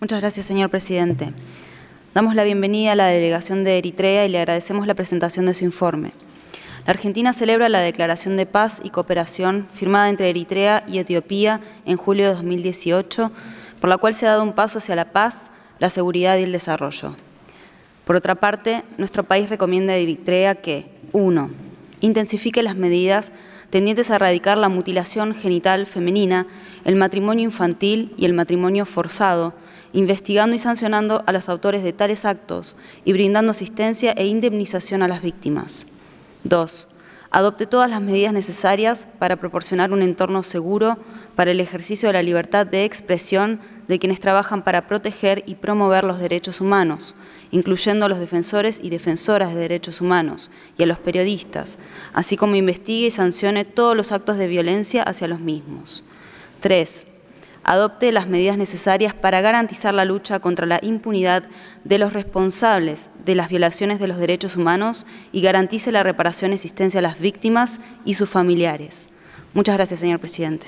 Muchas gracias, señor presidente. Damos la bienvenida a la delegación de Eritrea y le agradecemos la presentación de su informe. La Argentina celebra la Declaración de Paz y Cooperación firmada entre Eritrea y Etiopía en julio de 2018, por la cual se ha dado un paso hacia la paz, la seguridad y el desarrollo. Por otra parte, nuestro país recomienda a Eritrea que 1. Intensifique las medidas tendientes a erradicar la mutilación genital femenina, el matrimonio infantil y el matrimonio forzado, investigando y sancionando a los autores de tales actos y brindando asistencia e indemnización a las víctimas. 2. Adopte todas las medidas necesarias para proporcionar un entorno seguro para el ejercicio de la libertad de expresión de quienes trabajan para proteger y promover los derechos humanos, incluyendo a los defensores y defensoras de derechos humanos y a los periodistas, así como investigue y sancione todos los actos de violencia hacia los mismos. 3. Adopte las medidas necesarias para garantizar la lucha contra la impunidad de los responsables de las violaciones de los derechos humanos y garantice la reparación y asistencia a las víctimas y sus familiares. Muchas gracias, señor presidente.